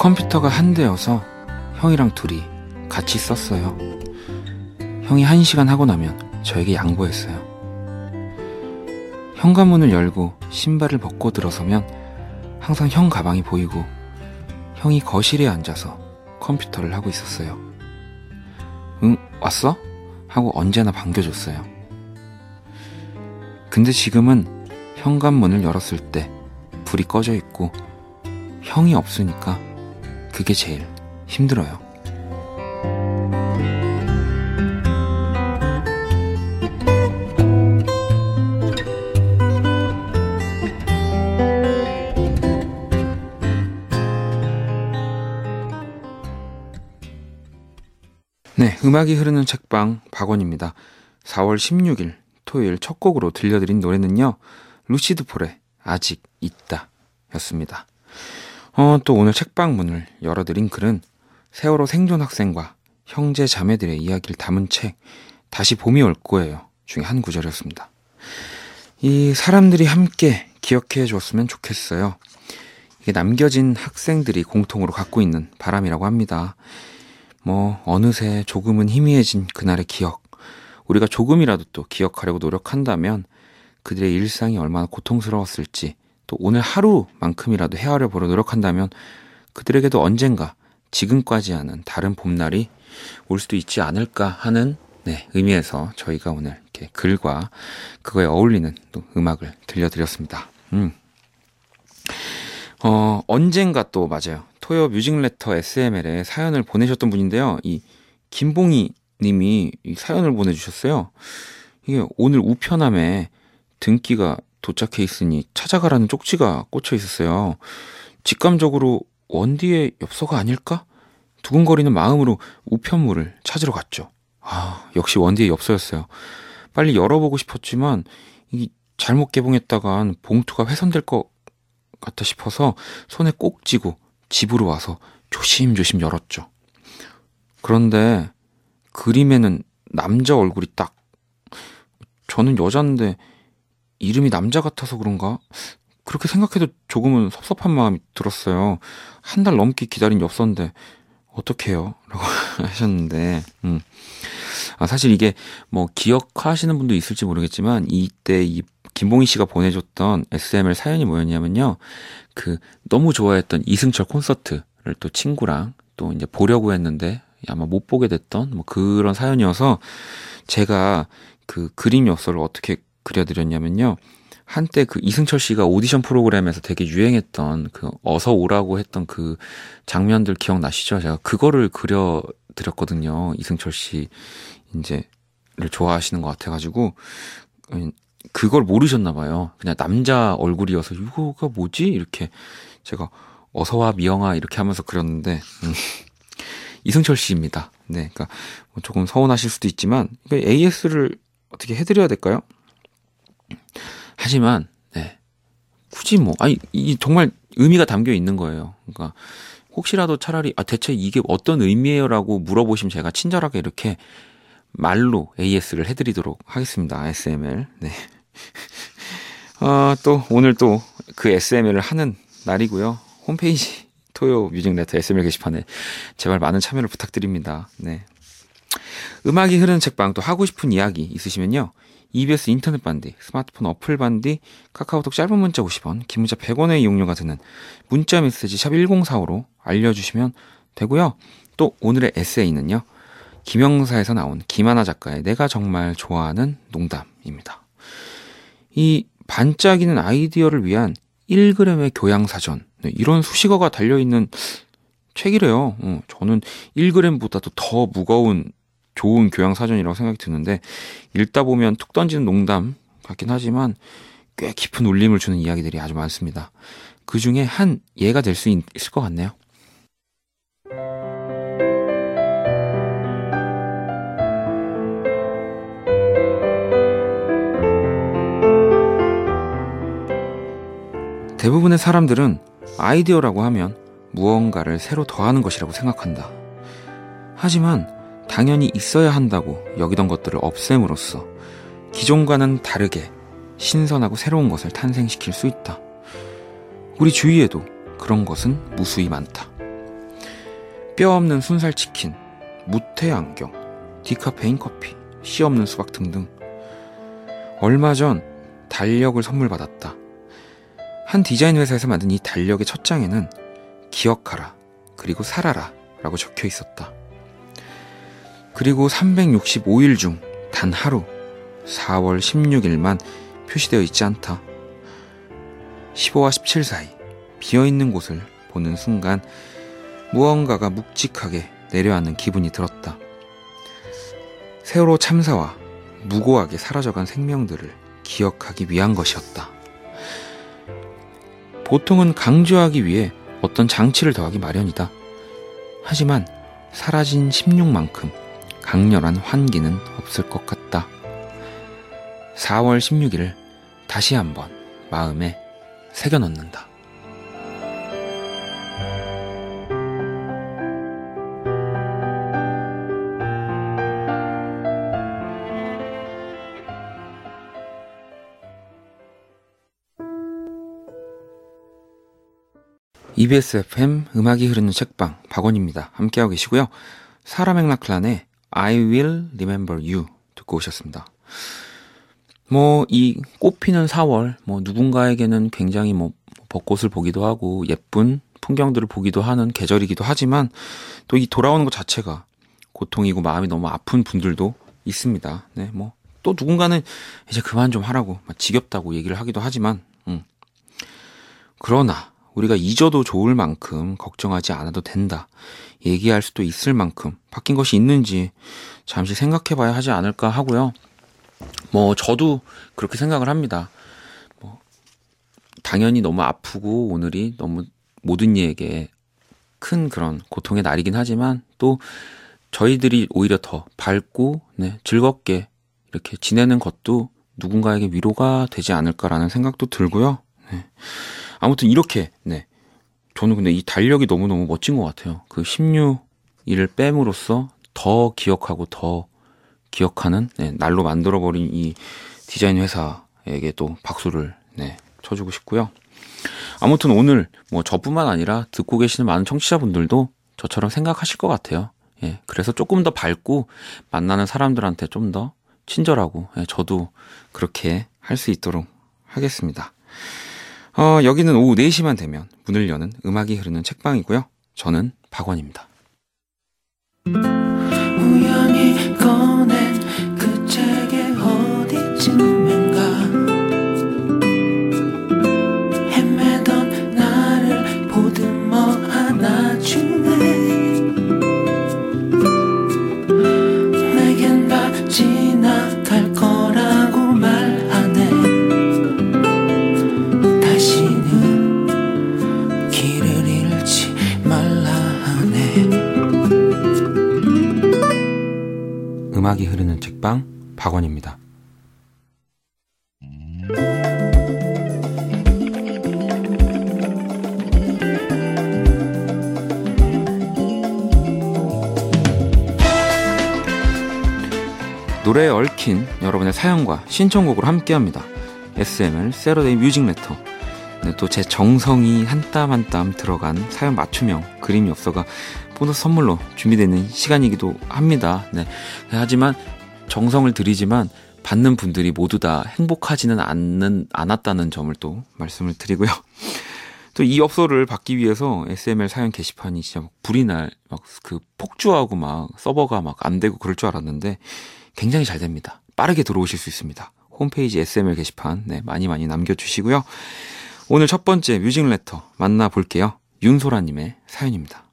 컴퓨터가 한 대여서 형이랑 둘이 같이 썼어요. 형이 1시간 하고 나면 저에게 양보했어요. 현관문을 열고 신발을 벗고 들어서면 항상 형 가방이 보이고 형이 거실에 앉아서 컴퓨터를 하고 있었어요. 응, 왔어? 하고 언제나 반겨줬어요. 근데 지금은 현관문을 열었을 때 불이 꺼져 있고 형이 없으니까 그게 제일 힘들어요. 네, 음악이 흐르는 책방 박원입니다. 4월 16일 토요일 첫 곡으로 들려드린 노래는요, 루시드 폴의 아직 있다 였습니다. 또 오늘 책방 문을 열어드린 글은 세월호 생존 학생과 형제 자매들의 이야기를 담은 책 다시 봄이 올 거예요 중에 한 구절이었습니다. 이 사람들이 함께 기억해 줬으면 좋겠어요. 이게 남겨진 학생들이 공통으로 갖고 있는 바람이라고 합니다. 어느새 조금은 희미해진 그날의 기억, 우리가 조금이라도 또 기억하려고 노력한다면 그들의 일상이 얼마나 고통스러웠을지, 또 오늘 하루만큼이라도 헤아려 보려 노력한다면 그들에게도 언젠가 지금까지 하는 다른 봄날이 올 수도 있지 않을까 하는 의미에서 저희가 오늘 이렇게 글과 그거에 어울리는 또 음악을 들려드렸습니다. 언젠가 또 맞아요. 토요 뮤직레터 SML에 사연을 보내셨던 분인데요. 이 김봉희 님이 이 사연을 보내주셨어요. 이게 오늘 우편함에 등기가 도착해 있으니 찾아가라는 쪽지가 꽂혀 있었어요. 직감적으로 원디의 엽서가 아닐까? 두근거리는 마음으로 우편물을 찾으러 갔죠. 역시 원디의 엽서였어요. 빨리 열어보고 싶었지만 이 잘못 개봉했다간 봉투가 훼손될 것 같아 싶어서 손에 꼭 쥐고 집으로 와서 조심조심 열었죠. 그런데 그림에는 남자 얼굴이 딱, 저는 여자인데 이름이 남자 같아서 그런가? 그렇게 생각해도 조금은 섭섭한 마음이 들었어요. 1달 넘게 기다린 엽서인데 어떡해요? 라고 하셨는데 사실 이게 기억하시는 분도 있을지 모르겠지만 이때 이 김봉희 씨가 보내줬던 SML 사연이 뭐였냐면요, 너무 좋아했던 이승철 콘서트를 또 친구랑 또 이제 보려고 했는데 아마 못 보게 됐던 그런 사연이어서, 제가 그 그림 엽서를 어떻게 그려드렸냐면요, 한때 그 이승철 씨가 오디션 프로그램에서 되게 유행했던 그 어서 오라고 했던 그 장면들 기억나시죠? 제가 그거를 그려드렸거든요. 이승철 씨 이제를 좋아하시는 것 같아가지고 그걸 모르셨나 봐요. 그냥 남자 얼굴이어서 이거가 뭐지? 이렇게 제가 어서와 미영아 이렇게 하면서 그렸는데 이승철 씨입니다. 네, 그러니까 조금 서운하실 수도 있지만 AS를 어떻게 해드려야 될까요? 하지만 굳이 이 정말 의미가 담겨 있는 거예요. 그러니까 혹시라도 차라리 대체 이게 어떤 의미예요라고 물어보시면 제가 친절하게 이렇게 말로 AS를 해드리도록 하겠습니다. SML. 네. 또 오늘 또 그 SML을 하는 날이고요. 홈페이지 토요 뮤직레터 SML 게시판에 제발 많은 참여를 부탁드립니다. 네. 음악이 흐르는 책방, 또 하고 싶은 이야기 있으시면요, EBS 인터넷 반디, 스마트폰 어플 반디, 카카오톡 짧은 문자 50원, 긴 문자 100원의 이용료가 드는 문자 메시지 샵 1045로 알려주시면 되고요. 또 오늘의 에세이는요, 김영사에서 나온 김하나 작가의 내가 정말 좋아하는 농담입니다. 이 반짝이는 아이디어를 위한 1g의 교양사전, 이런 수식어가 달려있는 책이래요. 저는 1g보다도 더 무거운 좋은 교양사전이라고 생각이 드는데, 읽다 보면 툭 던지는 농담 같긴 하지만 꽤 깊은 울림을 주는 이야기들이 아주 많습니다. 그 중에 한 예가 될 수 있을 것 같네요. 대부분의 사람들은 아이디어라고 하면 무언가를 새로 더하는 것이라고 생각한다. 하지만 당연히 있어야 한다고 여기던 것들을 없앰으로써 기존과는 다르게 신선하고 새로운 것을 탄생시킬 수 있다. 우리 주위에도 그런 것은 무수히 많다. 뼈 없는 순살치킨, 무태 안경, 디카페인 커피, 씨 없는 수박 등등. 얼마 전 달력을 선물 받았다. 한 디자인 회사에서 만든 이 달력의 첫 장에는 기억하라, 그리고 살아라 라고 적혀 있었다. 그리고 365일 중 단 하루 4월 16일만 표시되어 있지 않다. 15와 17 사이 비어있는 곳을 보는 순간 무언가가 묵직하게 내려앉는 기분이 들었다. 세월호 참사와 무고하게 사라져간 생명들을 기억하기 위한 것이었다. 보통은 강조하기 위해 어떤 장치를 더하기 마련이다. 하지만 사라진 16만큼 강렬한 환기는 없을 것 같다. 4월 16일을 다시 한번 마음에 새겨넣는다. EBS FM 음악이 흐르는 책방 박원입니다. 함께하고 계시고요. 사라 맥락클란의 I Will Remember You 듣고 오셨습니다. 이 꽃피는 4월, 누군가에게는 굉장히 벚꽃을 보기도 하고 예쁜 풍경들을 보기도 하는 계절이기도 하지만 또 이 돌아오는 것 자체가 고통이고 마음이 너무 아픈 분들도 있습니다. 네, 또 누군가는 이제 그만 좀 하라고 지겹다고 얘기를 하기도 하지만 그러나 우리가 잊어도 좋을 만큼 걱정하지 않아도 된다. 얘기할 수도 있을 만큼 바뀐 것이 있는지 잠시 생각해봐야 하지 않을까 하고요. 저도 그렇게 생각을 합니다. 당연히 너무 아프고 오늘이 너무 모든 이에게 큰 그런 고통의 날이긴 하지만 또 저희들이 오히려 더 밝고 즐겁게 이렇게 지내는 것도 누군가에게 위로가 되지 않을까라는 생각도 들고요. 네. 아무튼 이렇게 저는 근데 이 달력이 너무너무 멋진 것 같아요. 그 16일을 뺨으로써 더 기억하고 더 기억하는 날로 만들어버린 이 디자인 회사에게 또 박수를 쳐주고 싶고요. 아무튼 오늘 저뿐만 아니라 듣고 계시는 많은 청취자분들도 저처럼 생각하실 것 같아요. 그래서 조금 더 밝고 만나는 사람들한테 좀 더 친절하고 저도 그렇게 할 수 있도록 하겠습니다. 여기는 오후 4시만 되면 문을 여는 음악이 흐르는 책방이고요. 저는 박원입니다. 우연히 꺼낸 그 책의 어디쯤인가 헤매던 나를 보듬어 안아주네. 내겐 다 지나갈 거라고 말하네. 다시는 길을 잃지 말라 하네. 음악이 흐르는 책방 박원입니다. 노래에 얽힌 여러분의 사연과 신청곡으로 함께합니다. SML 세러데이 뮤직 레터. 또 제 정성이 한 땀 한 땀 들어간 사연 맞춤형 그림 엽서가 보너스 선물로 준비되는 시간이기도 합니다. 하지만 정성을 들이지만 받는 분들이 모두 다 행복하지는 않았다는 점을 또 말씀을 드리고요. 또 이 엽서를 받기 위해서 SML 사연 게시판이 진짜 불이 그 폭주하고 서버가 안 되고 그럴 줄 알았는데 굉장히 잘 됩니다. 빠르게 들어오실 수 있습니다. 홈페이지 SML 게시판 많이 남겨주시고요. 오늘 첫 번째 뮤직 레터 만나볼게요. 윤소라님의 사연입니다.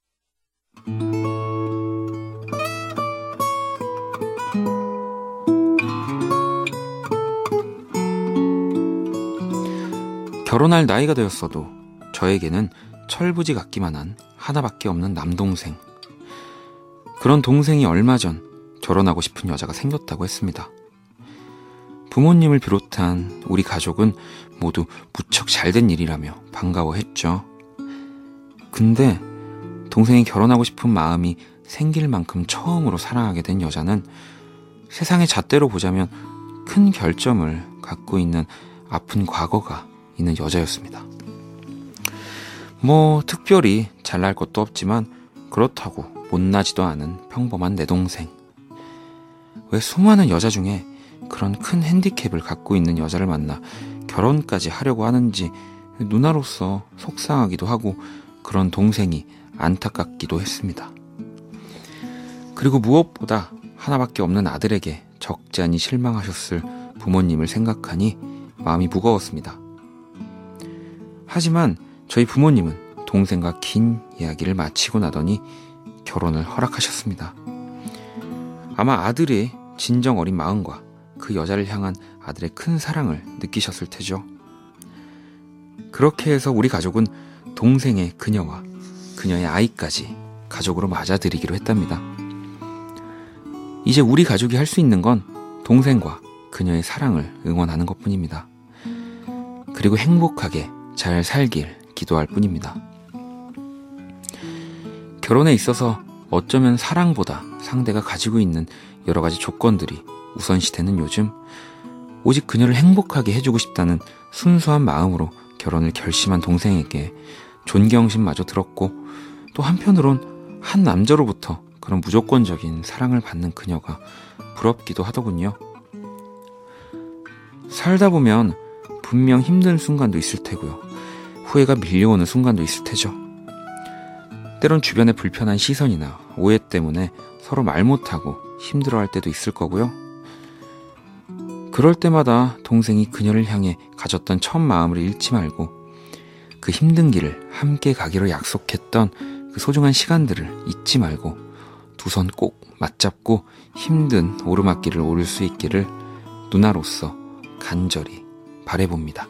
결혼할 나이가 되었어도 저에게는 철부지 같기만 한 하나밖에 없는 남동생. 그런 동생이 얼마 전 결혼하고 싶은 여자가 생겼다고 했습니다. 부모님을 비롯한 우리 가족은 모두 무척 잘된 일이라며 반가워했죠. 근데 동생이 결혼하고 싶은 마음이 생길 만큼 처음으로 사랑하게 된 여자는 세상의 잣대로 보자면 큰 결점을 갖고 있는 아픈 과거가 있는 여자였습니다. 특별히 잘날 것도 없지만 그렇다고 못나지도 않은 평범한 내 동생. 왜 수많은 여자 중에 그런 큰 핸디캡을 갖고 있는 여자를 만나 결혼까지 하려고 하는지 누나로서 속상하기도 하고 그런 동생이 안타깝기도 했습니다. 그리고 무엇보다 하나밖에 없는 아들에게 적지 않이 실망하셨을 부모님을 생각하니 마음이 무거웠습니다. 하지만 저희 부모님은 동생과 긴 이야기를 마치고 나더니 결혼을 허락하셨습니다. 아마 아들의 진정 어린 마음과 그 여자를 향한 아들의 큰 사랑을 느끼셨을 테죠. 그렇게 해서 우리 가족은 동생의 그녀와 그녀의 아이까지 가족으로 맞아들이기로 했답니다. 이제 우리 가족이 할 수 있는 건 동생과 그녀의 사랑을 응원하는 것뿐입니다. 그리고 행복하게 잘 살길 기도할 뿐입니다. 결혼에 있어서 어쩌면 사랑보다 상대가 가지고 있는 여러 가지 조건들이 우선시되는 요즘, 오직 그녀를 행복하게 해주고 싶다는 순수한 마음으로 결혼을 결심한 동생에게 존경심마저 들었고, 또 한편으론 한 남자로부터 그런 무조건적인 사랑을 받는 그녀가 부럽기도 하더군요. 살다 보면 분명 힘든 순간도 있을 테고요. 후회가 밀려오는 순간도 있을 테죠. 때론 주변의 불편한 시선이나 오해 때문에 서로 말 못하고 힘들어할 때도 있을 거고요. 그럴 때마다 동생이 그녀를 향해 가졌던 첫 마음을 잃지 말고 그 힘든 길을 함께 가기로 약속했던 그 소중한 시간들을 잊지 말고 두 손 꼭 맞잡고 힘든 오르막길을 오를 수 있기를 누나로서 간절히 바라봅니다.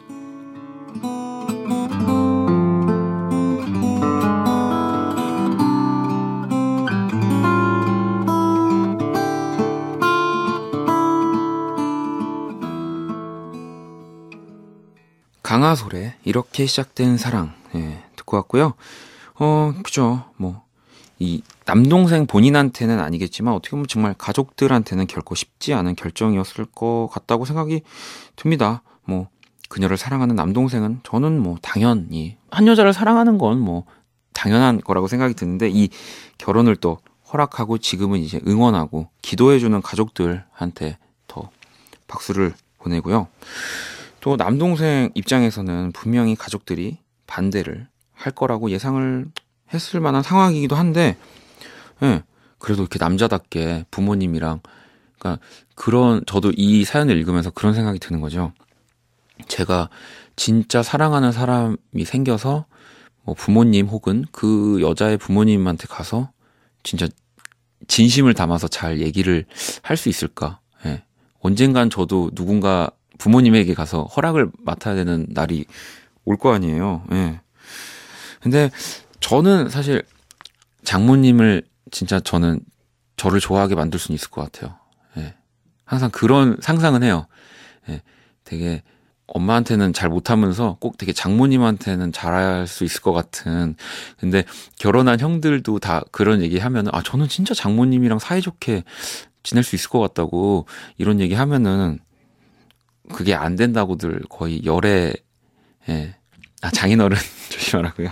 강하솔의 이렇게 시작된 사랑, 듣고 왔고요. 그죠. 이 남동생 본인한테는 아니겠지만 어떻게 보면 정말 가족들한테는 결코 쉽지 않은 결정이었을 것 같다고 생각이 듭니다. 그녀를 사랑하는 남동생은 저는 당연히 한 여자를 사랑하는 건 당연한 거라고 생각이 드는데, 이 결혼을 또 허락하고 지금은 이제 응원하고 기도해주는 가족들한테 더 박수를 보내고요. 또 남동생 입장에서는 분명히 가족들이 반대를 할 거라고 예상을 했을 만한 상황이기도 한데, 그래도 이렇게 남자답게 부모님이랑, 그러니까 저도 이 사연을 읽으면서 그런 생각이 드는 거죠. 제가 진짜 사랑하는 사람이 생겨서 부모님 혹은 그 여자의 부모님한테 가서 진짜 진심을 담아서 잘 얘기를 할 수 있을까? 언젠간 저도 누군가 부모님에게 가서 허락을 맡아야 되는 날이 올 거 아니에요. 근데 저는 사실 장모님을 진짜 저를 좋아하게 만들 수는 있을 것 같아요. 항상 그런 상상은 해요. 되게 엄마한테는 잘 못하면서 꼭 되게 장모님한테는 잘할 수 있을 것 같은. 근데 결혼한 형들도 다 그런 얘기 하면은, 저는 진짜 장모님이랑 사이좋게 지낼 수 있을 것 같다고 이런 얘기 하면은 그게 안 된다고들 거의 열애, 장인어른 조심하라고요.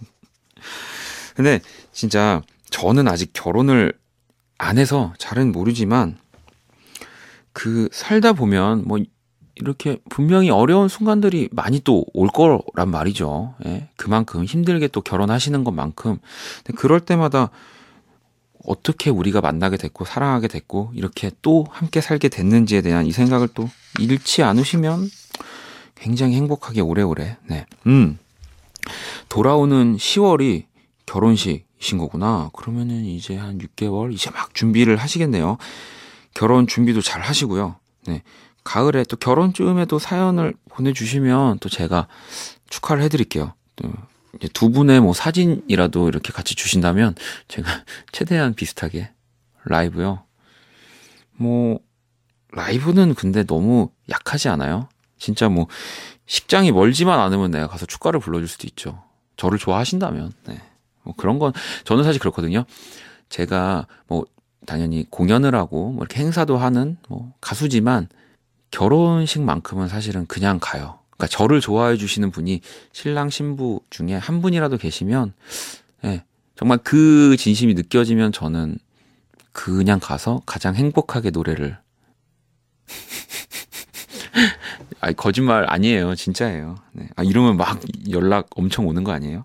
근데 진짜 저는 아직 결혼을 안 해서 잘은 모르지만 살다 보면 이렇게 분명히 어려운 순간들이 많이 또 올 거란 말이죠. 그만큼 힘들게 또 결혼하시는 것만큼. 근데 그럴 때마다 어떻게 우리가 만나게 됐고 사랑하게 됐고 이렇게 또 함께 살게 됐는지에 대한 이 생각을 또 잃지 않으시면 굉장히 행복하게 오래오래. 돌아오는 10월이 결혼식이신 거구나. 그러면은 이제 한 6개월 이제 막 준비를 하시겠네요. 결혼 준비도 잘 하시고요. 가을에 또 결혼쯤에도 사연을 보내주시면 또 제가 축하를 해드릴게요. 또 이제 두 분의 사진이라도 이렇게 같이 주신다면 제가 최대한 비슷하게 라이브요. 라이브는 근데 너무 약하지 않아요? 진짜 식장이 멀지만 않으면 내가 가서 축가를 불러줄 수도 있죠. 저를 좋아하신다면. 그런 건 저는 사실 그렇거든요. 제가 당연히 공연을 하고 이렇게 행사도 하는 가수지만 결혼식만큼은 사실은 그냥 가요. 그러니까 저를 좋아해 주시는 분이 신랑 신부 중에 한 분이라도 계시면 정말 그 진심이 느껴지면 저는 그냥 가서 가장 행복하게 노래를 아니, 거짓말 아니에요. 진짜예요. 네. 이러면 막 연락 엄청 오는 거 아니에요?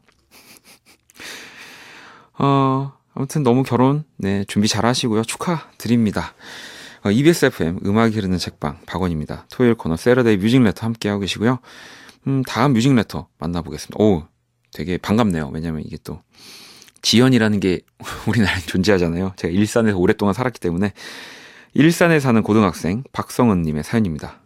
아무튼 너무 결혼, 네, 준비 잘 하시고요. 축하드립니다. EBS FM 음악이 흐르는 책방 박원입니다. 토요일 코너 세러데이 뮤직레터 함께하고 계시고요. 다음 뮤직레터 만나보겠습니다. 오, 되게 반갑네요. 왜냐면 이게 또 지연이라는 게 우리나라에 존재하잖아요. 제가 일산에서 오랫동안 살았기 때문에. 일산에 사는 고등학생 박성은님의 사연입니다.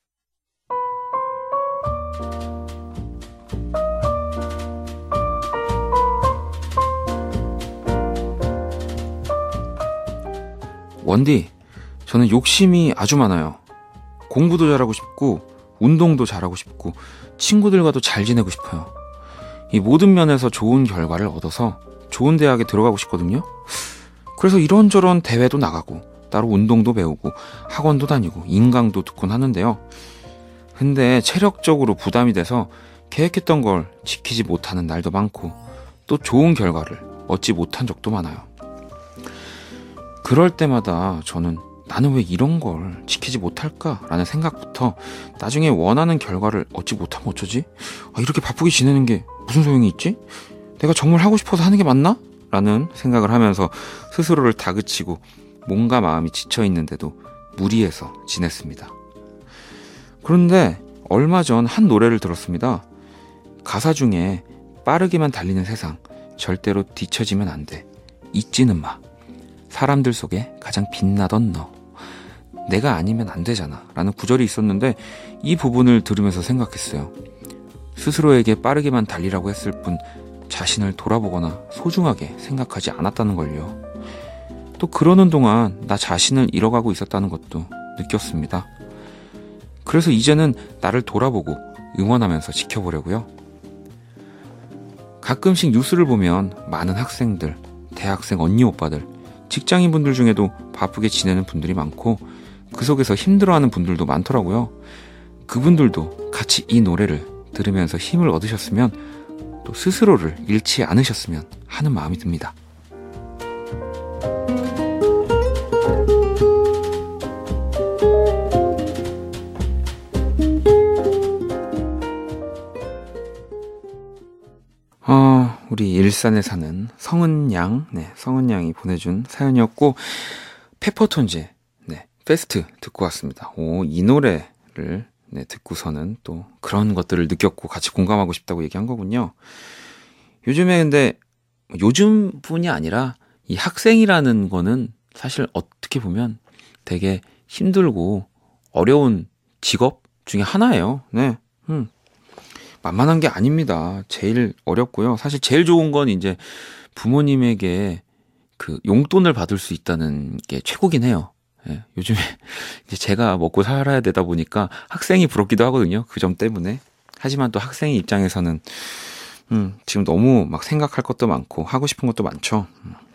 원디, 저는 욕심이 아주 많아요. 공부도 잘하고 싶고 운동도 잘하고 싶고 친구들과도 잘 지내고 싶어요. 이 모든 면에서 좋은 결과를 얻어서 좋은 대학에 들어가고 싶거든요. 그래서 이런저런 대회도 나가고 따로 운동도 배우고 학원도 다니고 인강도 듣곤 하는데요. 근데 체력적으로 부담이 돼서 계획했던 걸 지키지 못하는 날도 많고 또 좋은 결과를 얻지 못한 적도 많아요. 그럴 때마다 저는 나는 왜 이런 걸 지키지 못할까라는 생각부터 나중에 원하는 결과를 얻지 못하면 어쩌지? 이렇게 바쁘게 지내는 게 무슨 소용이 있지? 내가 정말 하고 싶어서 하는 게 맞나? 라는 생각을 하면서 스스로를 다그치고 몸과 마음이 지쳐있는데도 무리해서 지냈습니다. 그런데 얼마 전 한 노래를 들었습니다. 가사 중에 빠르게만 달리는 세상, 절대로 뒤처지면 안 돼. 잊지는 마. 사람들 속에 가장 빛나던 너. 내가 아니면 안 되잖아. 라는 구절이 있었는데 이 부분을 들으면서 생각했어요. 스스로에게 빠르게만 달리라고 했을 뿐 자신을 돌아보거나 소중하게 생각하지 않았다는 걸요. 또 그러는 동안 나 자신을 잃어가고 있었다는 것도 느꼈습니다. 그래서 이제는 나를 돌아보고 응원하면서 지켜보려고요. 가끔씩 뉴스를 보면 많은 학생들, 대학생 언니 오빠들, 직장인분들 중에도 바쁘게 지내는 분들이 많고 그 속에서 힘들어하는 분들도 많더라고요. 그분들도 같이 이 노래를 들으면서 힘을 얻으셨으면 또 스스로를 잃지 않으셨으면 하는 마음이 듭니다. 우리 일산에 사는 성은양, 네, 성은양이 보내준 사연이었고, 페퍼톤즈의, 네, 페스트 듣고 왔습니다. 이 노래를, 네, 듣고서는 또 그런 것들을 느꼈고 같이 공감하고 싶다고 얘기한 거군요. 요즘에 근데, 요즘뿐이 아니라 이 학생이라는 거는 사실 어떻게 보면 되게 힘들고 어려운 직업 중에 하나예요. 네, 만만한 게 아닙니다. 제일 어렵고요. 사실 제일 좋은 건 이제 부모님에게 그 용돈을 받을 수 있다는 게 최고긴 해요. 예, 요즘에 이제 제가 먹고 살아야 되다 보니까 학생이 부럽기도 하거든요. 그 점 때문에. 하지만 또 학생의 입장에서는 지금 너무 막 생각할 것도 많고 하고 싶은 것도 많죠.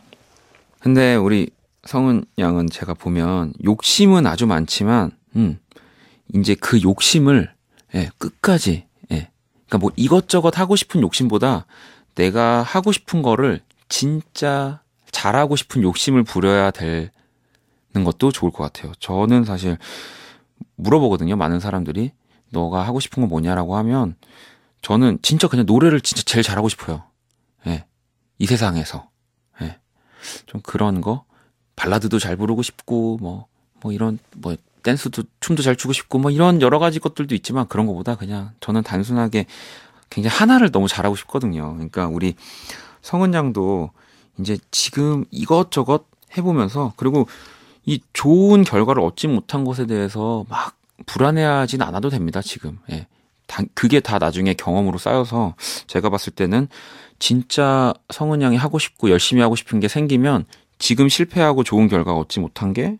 근데 우리 성은 양은 제가 보면 욕심은 아주 많지만 이제 그 욕심을 끝까지 그러니까 뭐 이것저것 하고 싶은 욕심보다 내가 하고 싶은 거를 진짜 잘하고 싶은 욕심을 부려야 되는 것도 좋을 것 같아요. 저는 사실 물어보거든요. 많은 사람들이 너가 하고 싶은 건 뭐냐라고 하면 저는 진짜 그냥 노래를 진짜 제일 잘하고 싶어요. 예. 이 세상에서. 예. 좀 그런 거 발라드도 잘 부르고 싶고 뭐 이런 댄스도 춤도 잘 추고 싶고 뭐 이런 여러 가지 것들도 있지만 그런 것보다 그냥 저는 단순하게 굉장히 하나를 너무 잘하고 싶거든요. 그러니까 우리 성은 양도 이제 지금 이것저것 해보면서 그리고 이 좋은 결과를 얻지 못한 것에 대해서 막 불안해하진 않아도 됩니다. 지금. 예. 그게 다 나중에 경험으로 쌓여서 제가 봤을 때는 진짜 성은 양이 하고 싶고 열심히 하고 싶은 게 생기면 지금 실패하고 좋은 결과 얻지 못한 게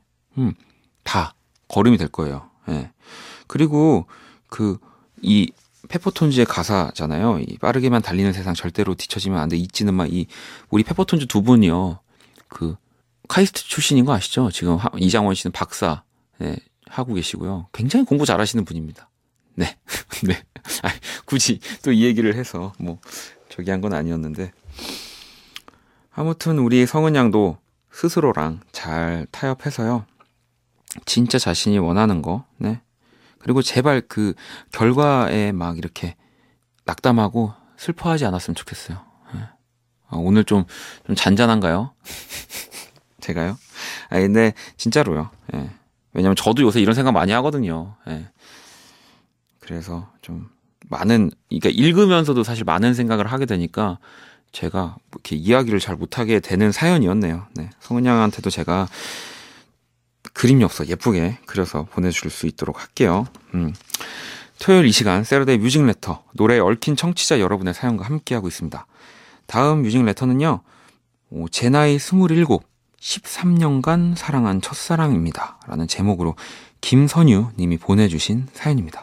다 걸음이 될 거예요. 예. 그리고 이 페퍼톤즈의 가사잖아요. 이 빠르게만 달리는 세상 절대로 뒤처지면 안 돼. 잊지는 마. 우리 페퍼톤즈 두 분이요. 카이스트 출신인 거 아시죠? 지금 이장원 씨는 박사 하고 계시고요. 굉장히 공부 잘하시는 분입니다. 네. 네. 굳이 또 이 얘기를 해서 저기 한 건 아니었는데. 아무튼 우리 성은 양도 스스로랑 잘 타협해서요. 진짜 자신이 원하는 거, 네. 그리고 제발 그 결과에 막 이렇게 낙담하고 슬퍼하지 않았으면 좋겠어요. 네. 오늘 좀 잔잔한가요? 제가요? 근데 진짜로요. 예. 왜냐면 저도 요새 이런 생각 많이 하거든요. 예. 그래서 좀 그러니까 읽으면서도 사실 많은 생각을 하게 되니까 제가 이렇게 이야기를 잘 못하게 되는 사연이었네요. 네. 성은 양한테도 제가 그림 엽서 예쁘게 그려서 보내줄 수 있도록 할게요. 토요일 이 시간 세러데이 뮤직레터, 노래에 얽힌 청취자 여러분의 사연과 함께하고 있습니다. 다음 뮤직레터는요, 제 나이 27, 13년간 사랑한 첫사랑입니다 라는 제목으로 김선유 님이 보내주신 사연입니다.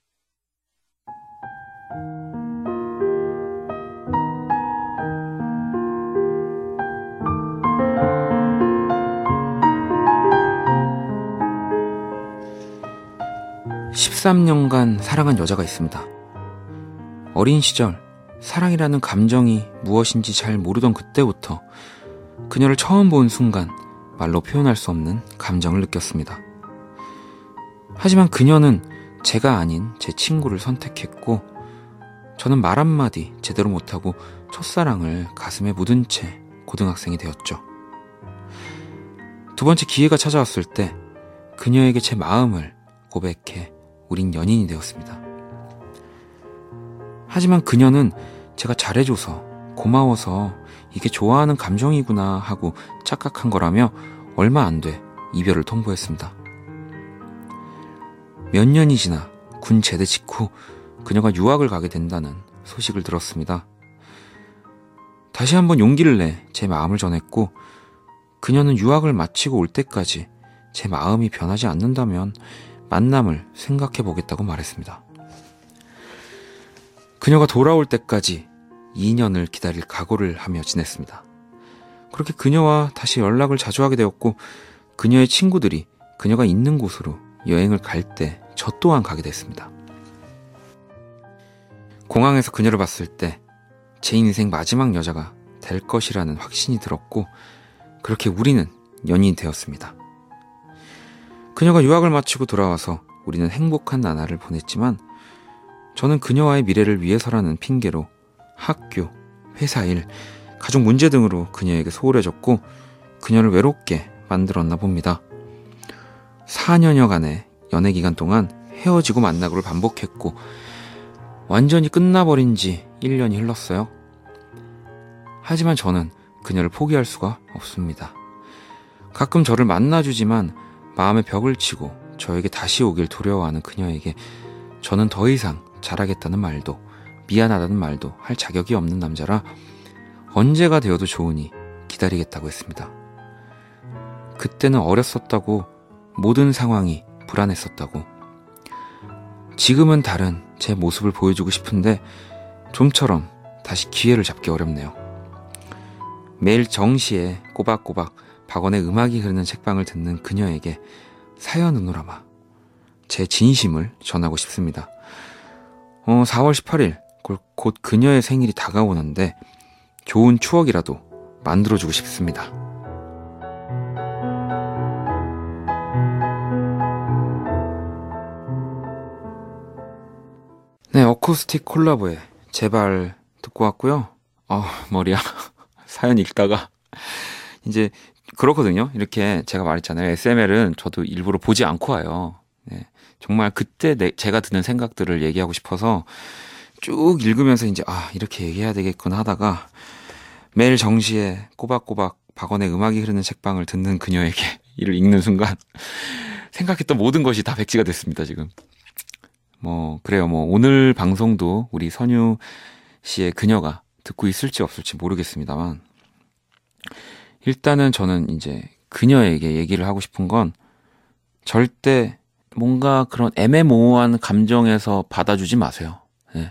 (13년간) 사랑한 여자가 있습니다. 어린 시절 사랑이라는 감정이 무엇인지 잘 모르던 그때부터 그녀를 처음 본 순간 말로 표현할 수 없는 감정을 느꼈습니다. 하지만 그녀는 제가 아닌 제 친구를 선택했고 저는 말 한마디 제대로 못하고 첫사랑을 가슴에 묻은 채 고등학생이 되었죠. 두 번째 기회가 찾아왔을 때 그녀에게 제 마음을 고백해 우린 연인이 되었습니다. 하지만 그녀는 제가 잘해줘서 고마워서 이게 좋아하는 감정이구나 하고 착각한 거라며 얼마 안 돼 이별을 통보했습니다. 몇 년이 지나 군 제대 직후 그녀가 유학을 가게 된다는 소식을 들었습니다. 다시 한번 용기를 내 제 마음을 전했고 그녀는 유학을 마치고 올 때까지 제 마음이 변하지 않는다면 만남을 생각해 보겠다고 말했습니다. 그녀가 돌아올 때까지 2년을 기다릴 각오를 하며 지냈습니다. 그렇게 그녀와 다시 연락을 자주 하게 되었고 그녀의 친구들이 그녀가 있는 곳으로 여행을 갈 때 저 또한 가게 됐습니다. 공항에서 그녀를 봤을 때 제 인생 마지막 여자가 될 것이라는 확신이 들었고 그렇게 우리는 연인이 되었습니다. 그녀가 유학을 마치고 돌아와서 우리는 행복한 나날을 보냈지만 저는 그녀와의 미래를 위해서라는 핑계로 학교, 회사 일, 가족 문제 등으로 그녀에게 소홀해졌고 그녀를 외롭게 만들었나 봅니다. 4년여간의 연애 기간 동안 헤어지고 만나고를 반복했고 완전히 끝나버린 지 1년이 흘렀어요. 하지만 저는 그녀를 포기할 수가 없습니다. 가끔 저를 만나주지만 마음에 벽을 치고 저에게 다시 오길 두려워하는 그녀에게 저는 더 이상 잘하겠다는 말도 미안하다는 말도 할 자격이 없는 남자라 언제가 되어도 좋으니 기다리겠다고 했습니다. 그때는 어렸었다고 모든 상황이 불안했었다고 지금은 다른 제 모습을 보여주고 싶은데 좀처럼 다시 기회를 잡기 어렵네요. 매일 정시에 꼬박꼬박 박원의 음악이 흐르는 책방을 듣는 그녀에게 사연으로 아마 제 진심을 전하고 싶습니다. 4월 18일 곧 그녀의 생일이 다가오는데 좋은 추억이라도 만들어주고 싶습니다. 네, 어쿠스틱 콜라보의 제발 듣고 왔고요. 머리야. 사연 읽다가 이제 그렇거든요. 이렇게 제가 말했잖아요. SML은 저도 일부러 보지 않고 와요. 네, 정말 그때 제가 드는 생각들을 얘기하고 싶어서 쭉 읽으면서 이제 이렇게 얘기해야 되겠구나 하다가 매일 정시에 꼬박꼬박 박원의 음악이 흐르는 책방을 듣는 그녀에게 이를 읽는 순간 생각했던 모든 것이 다 백지가 됐습니다. 지금 그래요. 오늘 방송도 우리 선유 씨의 그녀가 듣고 있을지 없을지 모르겠습니다만 일단은 저는 이제 그녀에게 얘기를 하고 싶은 건 절대 뭔가 그런 애매모호한 감정에서 받아주지 마세요. 네.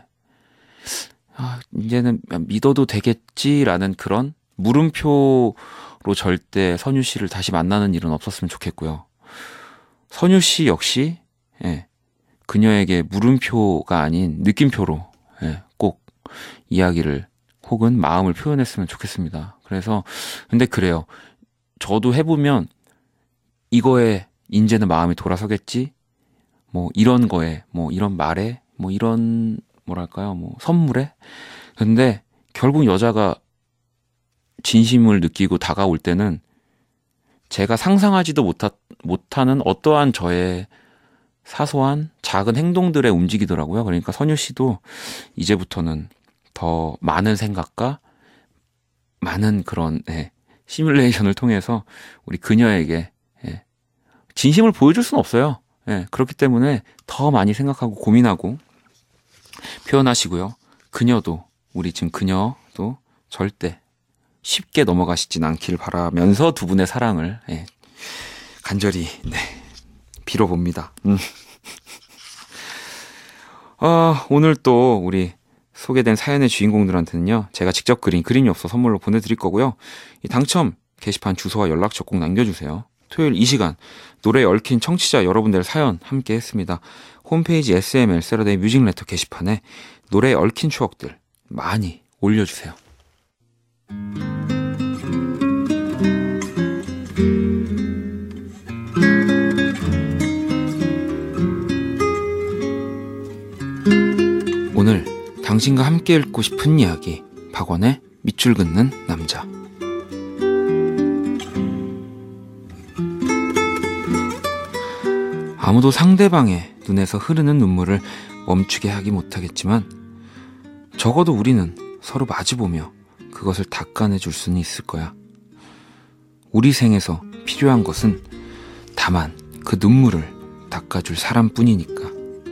이제는 믿어도 되겠지라는 그런 물음표로 절대 선유 씨를 다시 만나는 일은 없었으면 좋겠고요. 선유 씨 역시 그녀에게 물음표가 아닌 느낌표로 꼭 이야기를 혹은 마음을 표현했으면 좋겠습니다. 그래서 근데 그래요. 저도 해보면 이거에 이제는 마음이 돌아서겠지? 뭐 이런 거에, 뭐 이런 말에, 뭐 이런 뭐랄까요? 뭐 선물에? 근데 결국 여자가 진심을 느끼고 다가올 때는 제가 상상하지도 못하는 어떠한 저의 사소한 작은 행동들에 움직이더라고요. 그러니까 선유 씨도 이제부터는 더 많은 생각과 많은 그런 시뮬레이션을 통해서 우리 그녀에게 진심을 보여줄 수는 없어요. 그렇기 때문에 더 많이 생각하고 고민하고 표현하시고요. 그녀도 우리 지금 그녀도 절대 쉽게 넘어가시진 않길 바라면서 두 분의 사랑을 간절히 빌어봅니다. 오늘 또 우리 소개된 사연의 주인공들한테는요, 제가 직접 그린 그림이 없어 선물로 보내드릴 거고요. 이 당첨 게시판 주소와 연락처 꼭 남겨주세요. 토요일 이 시간 노래에 얽힌 청취자 여러분들 사연 함께 했습니다. 홈페이지 SML 세러데이 뮤직레터 게시판에 노래에 얽힌 추억들 많이 올려주세요. 오늘 당신과 함께 읽고 싶은 이야기, 박원의 밑줄 긋는 남자. 아무도 상대방의 눈에서 흐르는 눈물을 멈추게 하기 못하겠지만 적어도 우리는 서로 마주보며 그것을 닦아내줄 수는 있을 거야. 우리 생에서 필요한 것은 다만 그 눈물을 닦아줄 사람뿐이니까.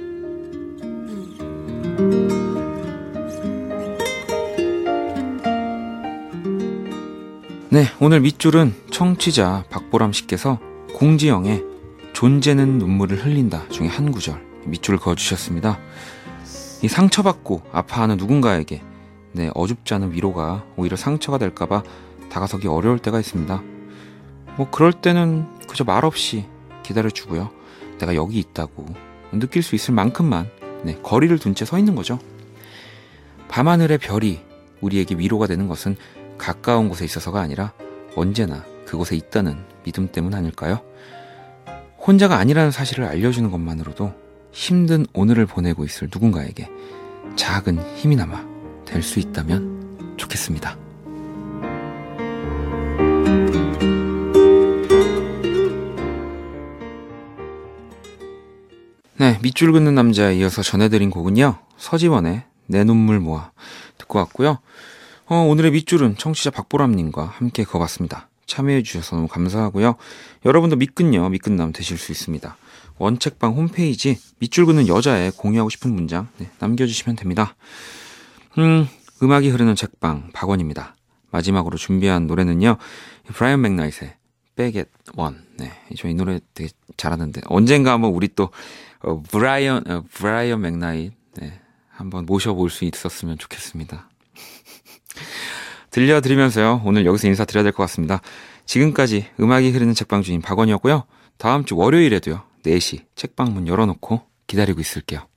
네, 오늘 밑줄은 청취자 박보람 씨께서 공지영의 존재는 눈물을 흘린다 중에 한 구절 밑줄을 그어주셨습니다. 이 상처받고 아파하는 누군가에게 어줍지 않은 위로가 오히려 상처가 될까봐 다가서기 어려울 때가 있습니다. 뭐 그럴 때는 그저 말없이 기다려주고요. 내가 여기 있다고 느낄 수 있을 만큼만 거리를 둔 채 서 있는 거죠. 밤하늘의 별이 우리에게 위로가 되는 것은 가까운 곳에 있어서가 아니라 언제나 그곳에 있다는 믿음 때문 아닐까요? 혼자가 아니라는 사실을 알려주는 것만으로도 힘든 오늘을 보내고 있을 누군가에게 작은 힘이나마 될 수 있다면 좋겠습니다. 네, 밑줄 긋는 남자에 이어서 전해드린 곡은요, 서지원의 내 눈물 모아 듣고 왔고요. 오늘의 밑줄은 청취자 박보람님과 함께 그어봤습니다. 참여해주셔서 너무 감사하고요. 여러분도 밑끝남 되실 수 있습니다. 원책방 홈페이지 밑줄 긋는 여자에 공유하고 싶은 문장 남겨주시면 됩니다. 음악이 흐르는 책방 박원입니다. 마지막으로 준비한 노래는요, 브라이언 맥나잇의 Back at One. 저 이 노래 되게 잘하는데 언젠가 한번 우리 또 브라이언 맥나잇 한번 모셔볼 수 있었으면 좋겠습니다. 들려드리면서요, 오늘 여기서 인사드려야 될 것 같습니다. 지금까지 음악이 흐르는 책방 주인 박원이었고요. 다음 주 월요일에도요, 4시 책방 문 열어놓고 기다리고 있을게요.